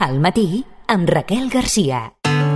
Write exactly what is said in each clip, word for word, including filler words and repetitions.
Al matí, amb Raquel Garcia.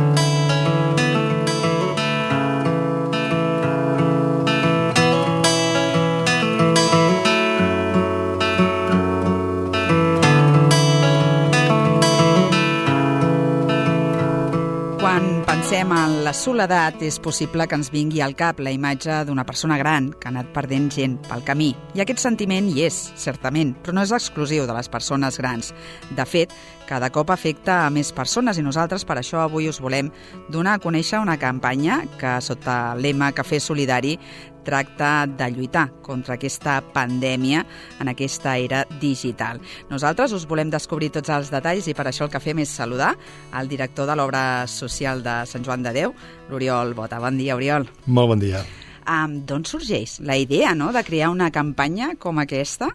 Quan pensem en la soledat, és possible que ens vingui al cap la imatge d'una persona gran que ha anat perdent gent pel camí. I aquest sentiment hi és, certament, però no és exclusiu de les persones grans. De fet, cada cop afecta a més persones i nosaltres per això avui us volem donar a conèixer una campanya que, sota el lema Cafè Solidari, tracta de lluitar contra aquesta pandèmia en aquesta era digital. Nosaltres us volem descobrir tots els detalls i per això el que fem és saludar el director de l'obra social de Sant Joan de Déu, l'Oriol Bota. Bon dia, Oriol. Molt bon dia. Um, D'on sorgeix la idea, no?, de crear una campanya com aquesta?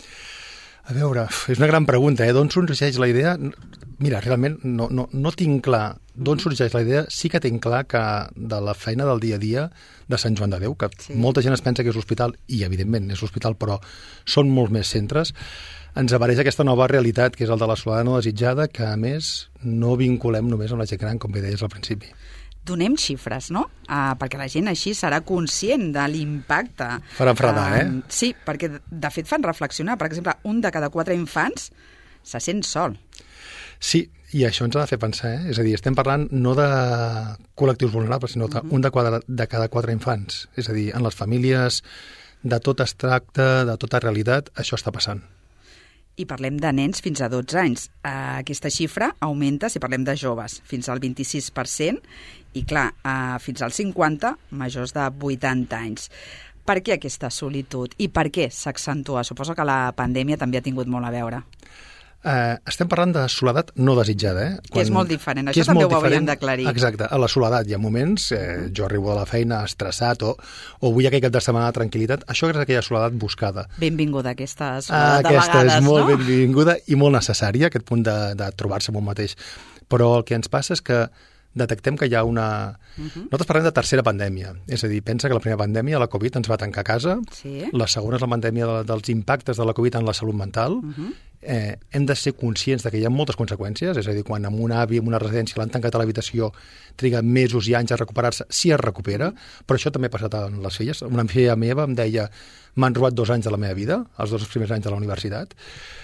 A veure, és una gran pregunta, eh? D'on sorgeix la idea? Mira, realment no, no, no tinc clar d'on sorgeix la idea. Sí que tinc clar que de la feina del dia a dia de Sant Joan de Déu, que sí. Molta gent es pensa que és l'hospital, i evidentment és l'hospital, però són molts més centres, ens apareix aquesta nova realitat, que és el de la soledat no desitjada, que a més no vinculem només amb la gent gran, com bé deies al principi. Donem xifres, no? Uh, perquè la gent així serà conscient de l'impacte. Farà enfredar, uh, eh? Sí, perquè de fet fan reflexionar. Per exemple, un de cada quatre infants se sent sol. Sí, i això ens ha de fer pensar, eh? És a dir, estem parlant no de col·lectius vulnerables, sinó de uh-huh. un de, quadra, de cada quatre infants. És a dir, en les famílies de tot extracte, de tota realitat, això està passant. I parlem de nens fins a dotze anys. Uh, aquesta xifra augmenta si parlem de joves, fins al vint-i-sis per cent, i clar, uh, fins al cinquanta per cent majors de vuitanta anys. Per què aquesta solitud i per què s'accentua? Suposo que la pandèmia també ha tingut molt a veure. Uh, estem parlant de soledat no desitjada, eh? Quan... Que és molt diferent, això també ho hauríem d'aclarir. Exacte, a la soledat hi ha moments, eh, jo arribo de la feina estressat o, o vull aquell cap de setmana de tranquil·litat, això és aquella soledat buscada. Benvinguda aquesta soledat, uh, de vegades, no? Aquesta és molt benvinguda i molt necessària, aquest punt de, de trobar-se amb un mateix. Però el que ens passa és que detectem que hi ha una... Uh-huh. Nosaltres parlem de tercera pandèmia, és a dir, pensa que la primera pandèmia, la Covid, ens va tancar a casa, sí. La segona és la pandèmia de, dels impactes de la Covid en la salut mental, uh-huh. eh, hem de ser conscients de que hi ha moltes conseqüències, és a dir, quan amb un avi, en una residència, l'han tancat a l'habitació, triga mesos i anys a recuperar-se, sí es recupera, però això també ha passat amb les filles. Una filla meva em deia, m'han robat dos anys de la meva vida, els dos primers anys de la universitat,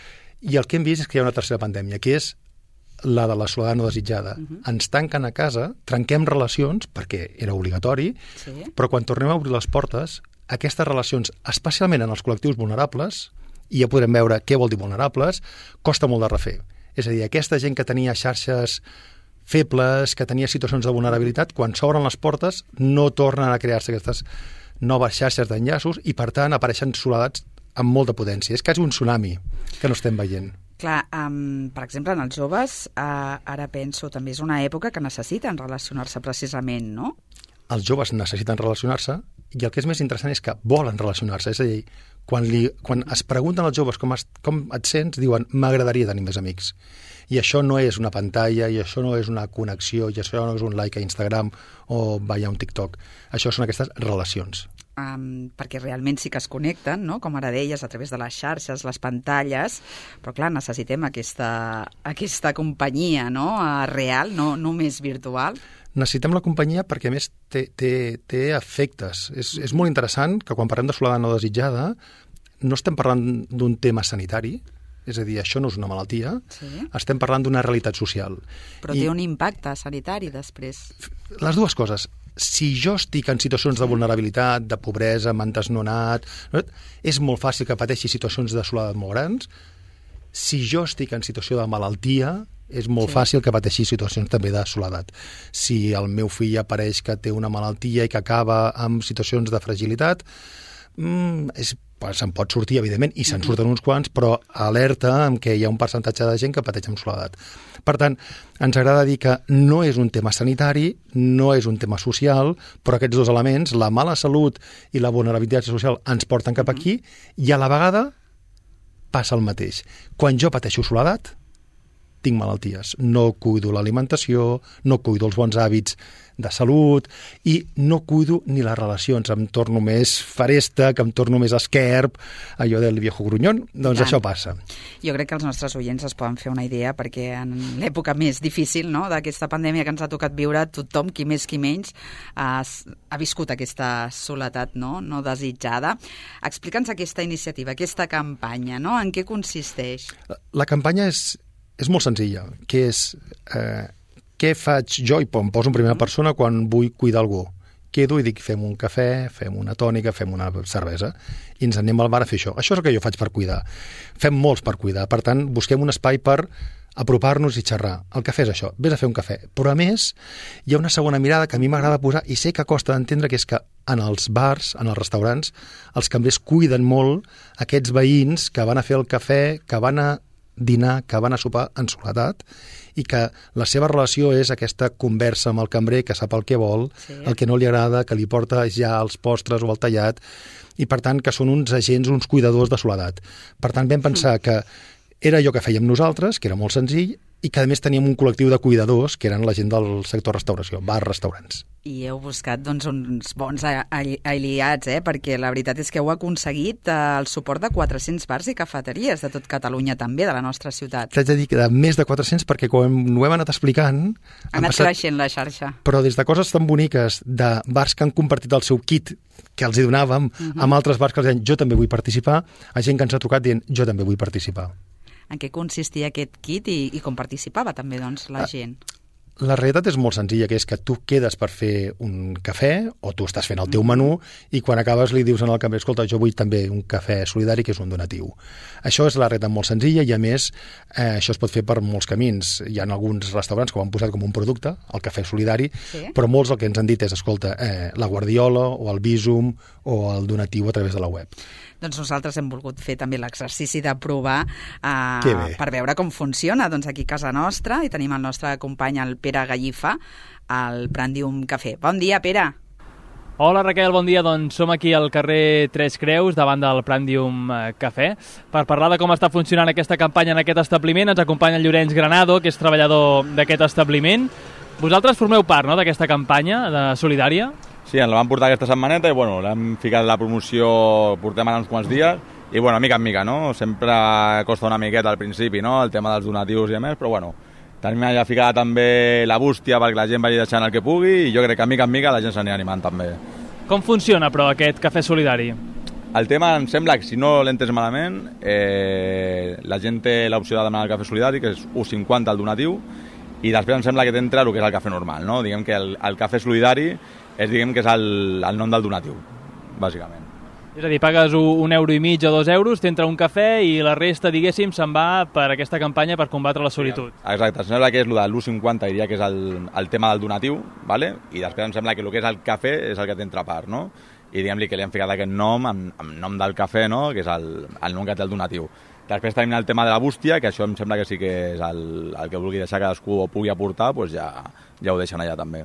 i el que hem vist és que hi ha una tercera pandèmia, que és la de la soledat no desitjada. Uh-huh. Ens tanquen a casa, trenquem relacions, perquè era obligatori, sí. Però quan tornem a obrir les portes, aquestes relacions, especialment en els col·lectius vulnerables, i ja podrem veure què vol dir vulnerables, costa molt de refer. És a dir, aquesta gent que tenia xarxes febles, que tenia situacions de vulnerabilitat, quan s'obren les portes no tornen a crear-se aquestes noves xarxes d'enllaços i, per tant, apareixen soledats amb molta potència. És quasi un tsunami que no estem veient. Clar, um, per exemple, en els joves, uh, ara penso, també és una època que necessiten relacionar-se precisament, no? Els joves necessiten relacionar-se i el que és més interessant és que volen relacionar-se. És a dir, quan, li, quan es pregunten als joves com, es, com et sents, diuen m'agradaria tenir més amics. I això no és una pantalla, i això no és una connexió, i això no és un like a Instagram o veure un TikTok. Això són aquestes relacions. Um, perquè realment sí que es connecten, no? Com ara deies, a través de les xarxes, les pantalles, però clar, necessitem aquesta, aquesta companyia, no? Uh, real, no només virtual. Necessitem la companyia perquè, a més, té, té, té efectes. És, és molt interessant que quan parlem de soledat no desitjada no estem parlant d'un tema sanitari, és a dir, això no és una malaltia, sí. Estem parlant d'una realitat social. Però I té un impacte sanitari després. Les dues coses. Si jo estic en situacions de vulnerabilitat, de pobresa, m'han desnonat, és molt fàcil que pateixi situacions de soledat molt grans. Si jo estic en situació de malaltia, és molt sí. Fàcil que pateixi situacions també de soledat. Si el meu fill apareix que té una malaltia i que acaba amb situacions de fragilitat, mm, és se'n pot sortir, evidentment, i se'n surten uns quants, però alerta amb què hi ha un percentatge de gent que pateix amb soledat. Per tant, ens agrada dir que no és un tema sanitari, no és un tema social, però aquests dos elements, la mala salut i la vulnerabilitat social, ens porten cap aquí, i a la vegada passa el mateix. Quan jo pateixo soledat, tinc malalties. No cuido l'alimentació, no cuido els bons hàbits de salut i no cuido ni les relacions. Em torno més faresta, que em torno més esquerp, allò del viejo grunyón. Doncs Tant. això passa. Jo crec que els nostres oients es poden fer una idea perquè en l'època més difícil, no?, d'aquesta pandèmia que ens ha tocat viure, tothom, qui més qui menys, ha, ha viscut aquesta soledat, no?, no desitjada. Explica'ns aquesta iniciativa, aquesta campanya, no?, en què consisteix? La, la campanya és, és molt senzilla, que és eh, què faig jo, i em poso en primera persona quan vull cuidar algú. Quedo i dic, fem un cafè, fem una tònica, fem una cervesa, i ens anem al bar a fer això. Això és el que jo faig per cuidar. Fem molts per cuidar, per tant, busquem un espai per apropar-nos i xerrar. El cafè és això, vés a fer un cafè. Però, a més, hi ha una segona mirada que a mi m'agrada posar, i sé que costa d'entendre, que és que en els bars, en els restaurants, els cambrers cuiden molt aquests veïns que van a fer el cafè, que van a dinar, que van a sopar en soledat, i que la seva relació és aquesta conversa amb el cambrer, que sap el que vol, sí. el que no li agrada, que li porta ja els postres o el tallat, i per tant que són uns agents, uns cuidadors de soledat. Per tant vam pensar mm. que era allò que fèiem nosaltres, que era molt senzill, i que a més teníem un col·lectiu de cuidadors, que eren la gent del sector restauració, bars, restaurants. I heu buscat doncs, uns bons aliats, eh? Perquè la veritat és que heu aconseguit eh, el suport de quatre-cents bars i cafeteries de tot Catalunya, també, de la nostra ciutat. T'haig de dir que de més de quatre-cents, perquè quan ho hem anat explicant... Ha anat passat... creixent la xarxa. Però des de coses tan boniques, de bars que han compartit el seu kit que els hi donàvem, uh-huh. amb altres bars que els deien jo també vull participar, a gent que ens ha trucat dient jo també vull participar. En què consistia aquest kit i, i com participava també doncs, la gent? La realitat és molt senzilla, que és que tu quedes per fer un cafè o tu estàs fent el teu menú i quan acabes li dius al cambrer, escolta, jo vull també un cafè solidari, que és un donatiu. Això és la realitat molt senzilla i, a més, eh, això es pot fer per molts camins. Hi ha alguns restaurants que ho han posat com un producte, el cafè solidari, sí? però molts el que ens han dit és, escolta, eh, la Guardiola o el Bizum o el donatiu a través de la web. Doncs nosaltres hem volgut fer també l'exercici de provar eh, per veure com funciona. Doncs aquí a casa nostra i tenim el nostre company, el Pere Gallifa, al Prandium Cafè. Bon dia, Pere. Hola, Raquel, bon dia. Doncs som aquí al carrer Tres Creus, davant del Prandium Cafè. Per parlar de com està funcionant aquesta campanya en aquest establiment, ens acompanya el Llorenç Granado, que és treballador d'aquest establiment. Vosaltres formeu part, no?, d'aquesta campanya de solidària? Sí, ens la vam portar aquesta setmaneta i bueno, l'hem ficat la promoció, portem ara uns quants dies i bueno, mica en mica, no? Sempre costa una miqueta al principi, no?, el tema dels donatius i a més, però bueno, tenim ja ficada també la bústia perquè la gent vagi deixant el que pugui i jo crec que mica en mica la gent s'anirà animant també. Com funciona, però, aquest cafè solidari? El tema em sembla que, si no l'he entès malament, eh, la gent té l'opció de demanar el cafè solidari, que és u cinquanta el donatiu, i després em sembla que t'entra el que és el cafè normal, no? Diguem que el, el cafè solidari és, diguem, que és el, el nom del donatiu, bàsicament. És a dir, pagues un euro i mig o dos euros, t'entra un cafè i la resta, diguéssim, se'n va per aquesta campanya per combatre la solitud. Exacte, em sembla que és el de l'u cinquanta, diria que és el, el tema del donatiu, ¿vale? I després em sembla que el que és el cafè és el que t'entra a part, no? I diguem-li que li hem ficat aquest nom, amb, amb nom del cafè, no?, que és el, el nom que té el donatiu. Després tenim el tema de la bústia, que això em sembla que sí que és el, el que vulgui deixar cadascú o pugui aportar, doncs ja, ja ho deixen allà també.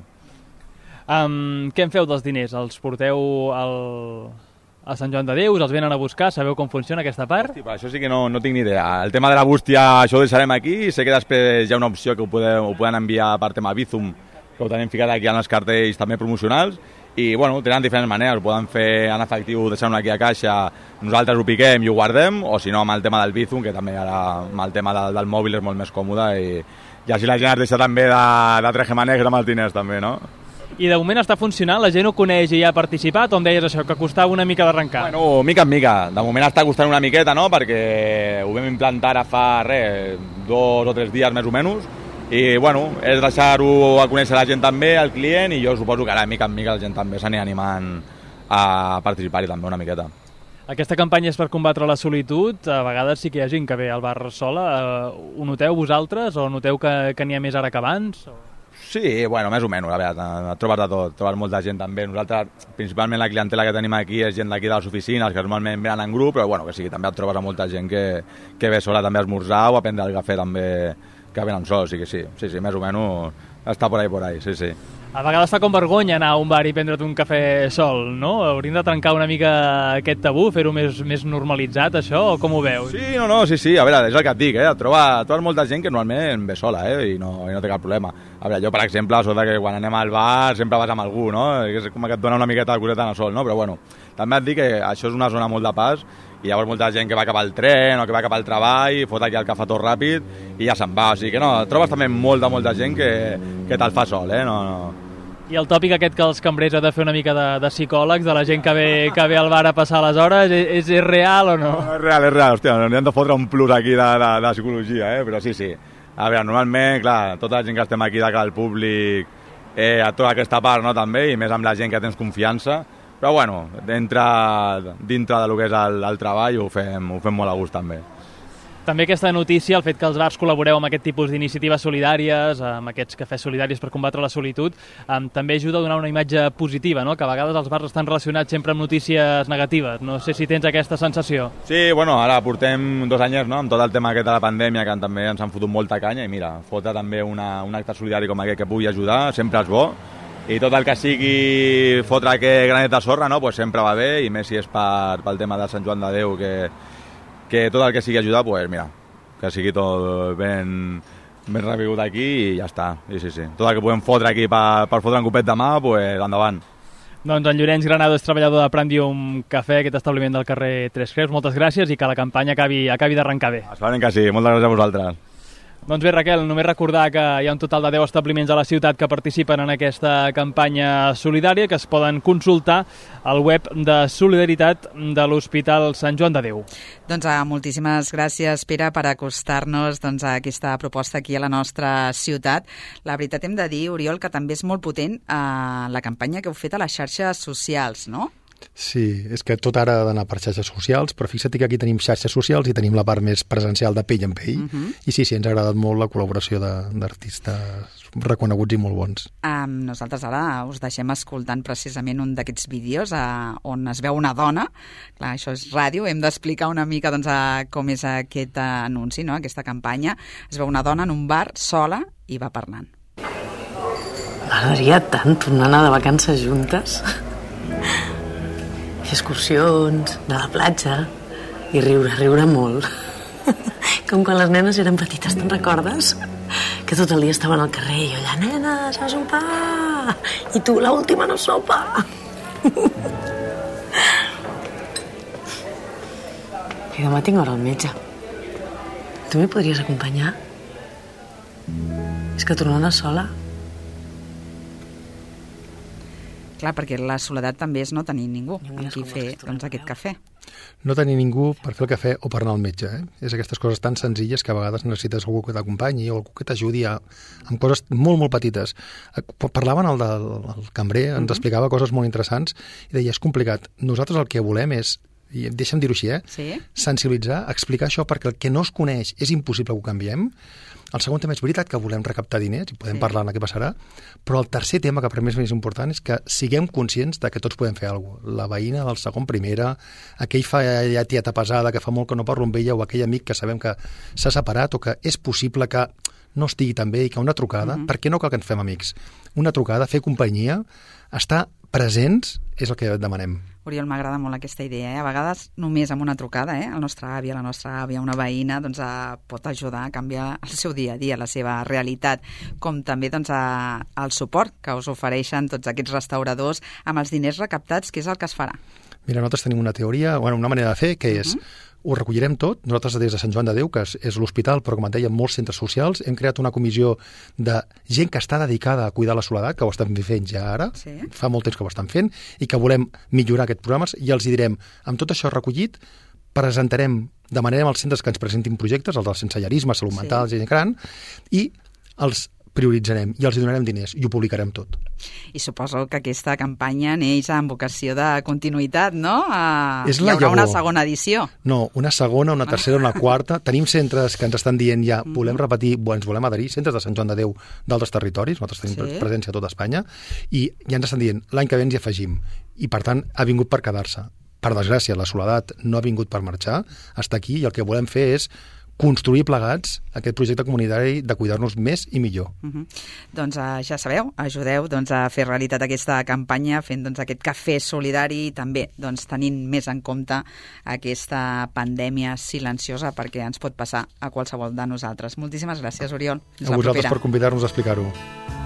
Um, què en feu dels diners? Els porteu al, a Sant Joan de Déu? Els venen a buscar? Sabeu com funciona aquesta part? Hosti, això sí que no, no tinc ni idea. El tema de la bústia, això ho deixarem aquí. Sé que després hi ha una opció que ho, podem, ho poden enviar per tema Bizum, que ho tenim ficat aquí en els cartells també promocionals. I, bueno, tenen diferents maneres. Ho poden fer en efectiu, deixant-ho aquí a caixa, nosaltres ho piquem i ho guardem, o si no, amb el tema del Bizum, que també ara amb el tema del, del mòbil és molt més còmode i, i així la gent es deixa també de, de trejar negra amb els diners també, no? I de moment està funcionant? La gent ho coneix i ha participat? O em deies això, que costava una mica d'arrencar? Bueno, mica en mica. De moment està costant una miqueta, no?, perquè ho vam implantar ara fa, res, dos o tres dies més o menys, i, bueno, és deixar-ho a conèixer la gent també, el client, i jo suposo que ara mica en mica la gent també s'anirà animant a participar-hi també una miqueta. Aquesta campanya és per combatre la solitud. A vegades sí que hi ha gent que ve al bar sola. Ho noteu vosaltres o noteu que, que n'hi ha més ara que abans? Sí, bueno, més o menys, a veure, trobes de tot, trobes molta gent també. Nosaltres, principalment la clientela que tenim aquí és gent d'aquí de les oficines, que normalment venen en grup, però bueno, que sí, també et trobes a molta gent que, que ve sola també a esmorzar o a prendre el cafè també, que venen sols, sí que sí, sí, sí, més o menys està por ahí, por ahí, sí, sí. A vegades fa com vergonya anar a un bar i prendre't un cafè sol, no? Hauríem de trencar una mica aquest tabú, fer-ho més, més normalitzat, això, o com ho veus? Sí, no, no, sí, sí, a veure, és el que et dic, eh? Troba, trobes molta gent que normalment ve sola, eh? I no, i no té cap problema. A veure, jo, per exemple, sóc que quan anem al bar sempre vas amb algú, no? És com que et dona una miqueta de coseta anar sol, no? Però bueno, també et dic que això és una zona molt de pas i llavors molta gent que va cap al tren o que va cap al treball, fot aquí el cafè tot ràpid i ja se'n va. O sigui que no, trobes també molta, molta gent que, que te'l fa sol, eh? No, no. I el tòpic aquest que els cambrers ha de fer una mica de, de psicòlegs, de la gent que ve, que ve al bar a passar les hores, és, és real o no? No, és real, és real, hòstia, no hem de fotre un plus aquí de, de, de psicologia, eh? Però sí, sí. A veure, normalment, clar, tota la gent que estem aquí de cara al públic, eh, a tota aquesta part, no, també, i més amb la gent que tens confiança, però bueno, dintre, dintre del que és el, el treball ho fem, ho fem molt a gust també. També aquesta notícia, el fet que els bars col·laboreu amb aquest tipus d'iniciatives solidàries, amb aquests cafès solidaris per combatre la solitud, um, també ajuda a donar una imatge positiva, no? Que a vegades els bars estan relacionats sempre amb notícies negatives. No sé si tens aquesta sensació. Sí, bueno, ara portem dos anys, no?, amb tot el tema aquest de la pandèmia, que també ens han fotut molta canya, i mira, fotre també una, un acte solidari com aquest que pugui ajudar, sempre és bo, i tot el que sigui fotre aquest granet de sorra, no?, pues sempre va bé, i més si és per, pel tema de Sant Joan de Déu, que que tot el que sigui ajudar, pues mira, que sigui tot ben, ben revingut aquí i ja està. Sí, sí, sí. Tot el que podem fotre aquí per, per fotre un copet de mà, pues endavant. Doncs en Llorenç Granado és treballador de Prandium Cafè, aquest establiment del carrer Tres Creus. Moltes gràcies i que la campanya acabi, acabi d'arrencar bé. Esperem que sí. Moltes gràcies a vosaltres. Doncs bé, Raquel, només recordar que hi ha un total de deu establiments a la ciutat que participen en aquesta campanya solidària que es poden consultar al web de solidaritat de l'Hospital Sant Joan de Déu. Doncs uh, moltíssimes gràcies, Pere, per acostar-nos doncs, a aquesta proposta aquí a la nostra ciutat. La veritat hem de dir, Oriol, que també és molt potent uh, la campanya que heu fet a les xarxes socials, no? Sí, és que tot ara ha d'anar per xarxes socials, però fixa't que aquí tenim xarxes socials i tenim la part més presencial de pell en pell, uh -huh. i sí, sí, ens ha agradat molt la col·laboració d'artistes reconeguts i molt bons. Um, nosaltres ara us deixem escoltant precisament un d'aquests vídeos uh, on es veu una dona. Clar, això és ràdio, hem d'explicar una mica doncs, uh, com és aquest uh, anunci, no? Aquesta campanya. Es veu una dona en un bar sola i va parlant. M'agradaria tant tornar a anar de vacances juntes, fer excursions, anar a la platja i riure, riure molt. Com quan les nenes eren petites, te'n recordes? Que tot el dia estaven al carrer i jo allà, nenes, a sopar! I tu, l'última no sopa! I demà tinc hora al metge. Tu m'hi podries acompanyar? És que tornant sola... Clar, perquè la soledat també és no tenir ningú amb qui fer doncs, aquest cafè. No tenir ningú per fer el cafè o per anar al metge. Eh? És aquestes coses tan senzilles que a vegades necessites algú que t'acompanyi o algú que t'ajudi a, amb coses molt, molt petites. Parlaven el del el cambrer, ens uh-huh. explicava coses molt interessants i deia, és complicat. Nosaltres el que volem és, i deixa'm dir-ho així, eh? Sí? sensibilitzar, explicar això perquè el que no es coneix és impossible que ho canviem. El segon tema és veritat que volem recaptar diners i podem sí. parlar en què passarà, però el tercer tema que per mi és més important és que siguem conscients de que tots podem fer alguna cosa. La veïna del segon primera, aquell fa ja tieta pesada que fa molt que no parlo amb ella o aquell amic que sabem que s'ha separat o que és possible que no estigui tan bé i que una trucada, uh-huh. per què no cal que ens fem amics? Una trucada, fer companyia, estar presents és el que et demanem. Oriol, m'agrada molt aquesta idea. Eh? A vegades, només amb una trucada, eh? el nostre àvia, la nostra àvia, una veïna, doncs, eh, pot ajudar a canviar el seu dia a dia, la seva realitat, com també doncs, eh, el suport que us ofereixen tots aquests restauradors amb els diners recaptats, que és el que es farà. Mira, nosaltres tenim una teoria, bueno, una manera de fer, que és, uh-huh. ho recollirem tot, nosaltres des de Sant Joan de Déu, que és, és l'hospital, però com et deia, molts centres socials, hem creat una comissió de gent que està dedicada a cuidar la soledat, que ho estan fent ja ara, sí. fa molt temps que ho estan fent, i que volem millorar aquests programes, i els hi direm, amb tot això recollit, presentarem, demanarem als centres que ens presentin projectes, els del sensellarisme, salut sí. mental, gent gran, i els prioritzarem i els hi donarem diners i ho publicarem tot. I suposo que aquesta campanya neix amb vocació de continuïtat, no? Uh, és hi la haurà llavor. Una segona edició. No, una segona, una tercera, una quarta. Tenim centres que ens estan dient ja, volem repetir, ens volem adherir, centres de Sant Joan de Déu d'altres territoris, nosaltres tenim sí. presència a tota Espanya, i ja ens estan dient, l'any que ve ens hi afegim. I per tant, ha vingut per quedar-se. Per desgràcia, la soledat no ha vingut per marxar, està aquí i el que volem fer és construir plegats aquest projecte comunitari de cuidar-nos més i millor. Uh -huh. Doncs uh, ja sabeu, ajudeu doncs, a fer realitat aquesta campanya fent doncs, aquest cafè solidari i també doncs, tenint més en compte aquesta pandèmia silenciosa perquè ens pot passar a qualsevol de nosaltres. Moltíssimes gràcies, Oriol. Fins a vosaltres propera. per convidar-nos a explicar-ho.